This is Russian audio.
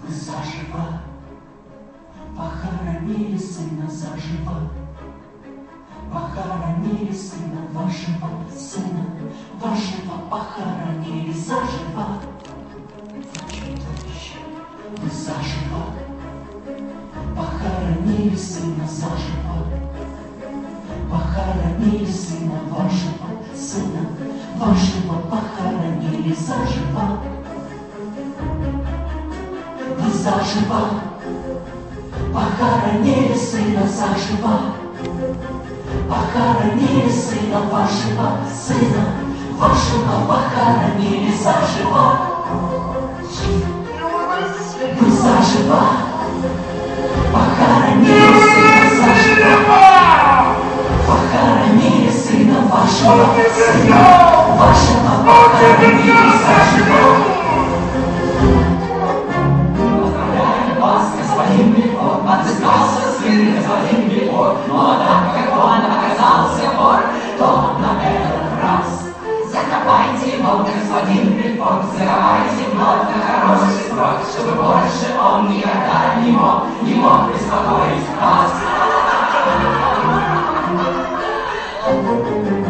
Вы заживо похоронили сына заживо, похоронили сына вашего, сына вашего похоронили заживо. Вы заживо похоронили сына заживо, похоронили сына вашего, сына вашего похоронили заживо. Вы заживо похоронили сына заживо, похоронили сына вашего, сына вашего похоронили заживо. Вы заживо похоронили сына заживо, похоронили сына вашего, сына вашего похоронили заживо. Поздравляем вас, господин Бельфор, отыскался сын господин Бельфор, но так как он оказался вор, то на этот раз закопайте его, господин Бельфор, закопайте вновь на хороший срок, чтобы больше он никогда не мог беспокоить вас.